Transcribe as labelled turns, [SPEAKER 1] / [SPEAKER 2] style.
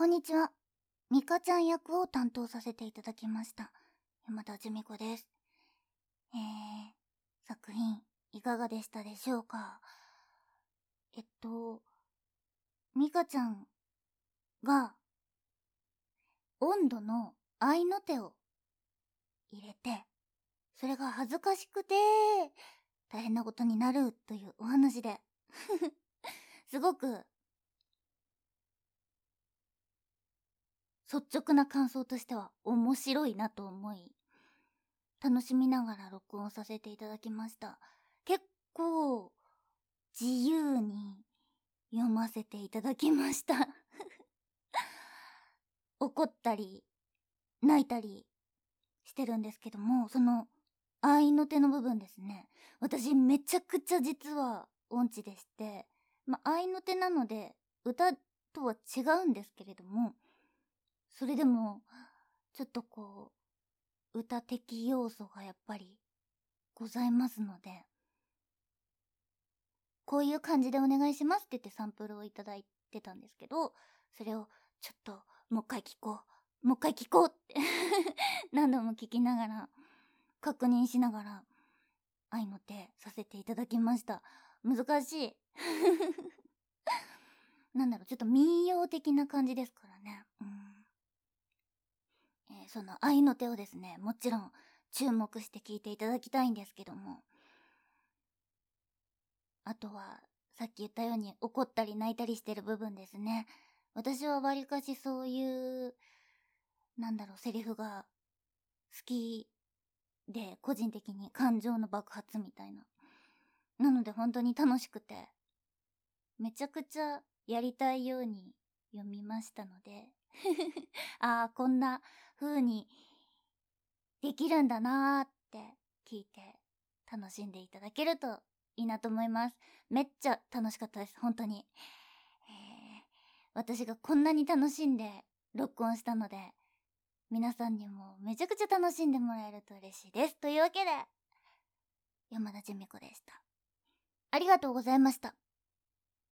[SPEAKER 1] こんにちは。ミカちゃん役を担当させていただきました。山田純子です。作品、いかがでしたでしょうか？ミカちゃんが、温度の合の手を入れて、それが恥ずかしくて、大変なことになるというお話で、すごく、率直な感想としては面白いなと思い、楽しみながら録音させていただきました。結構、自由に読ませていただきました怒ったり、泣いたりしてるんですけども、その、合の手の部分ですね。私めちゃくちゃ実は音痴でして、合の手なので、歌とは違うんですけれども、それでも、ちょっと歌的要素がやっぱりございますので、こういう感じでお願いしますって言ってサンプルをいただいてたんですけど、それをちょっともう一回聞こう、もう一回聞こうって何度も聞きながら、確認しながら、愛の手させていただきました。難しい。ちょっと民謡的な感じですからね。その愛の手をですね、もちろん注目して聞いていただきたいんですけども、あとは、さっき言ったように怒ったり泣いたりしてる部分ですね。私はわりかしそういう、セリフが好きで、個人的に感情の爆発みたいな。なので本当に楽しくて、めちゃくちゃやりたいように読みましたので、ああ、こんな風にできるんだなーって聞いて楽しんでいただけるといいなと思います。めっちゃ楽しかったです、本当に。私がこんなに楽しんで録音したので、皆さんにもめちゃくちゃ楽しんでもらえると嬉しいです。というわけで、山田純子でした。ありがとうございました。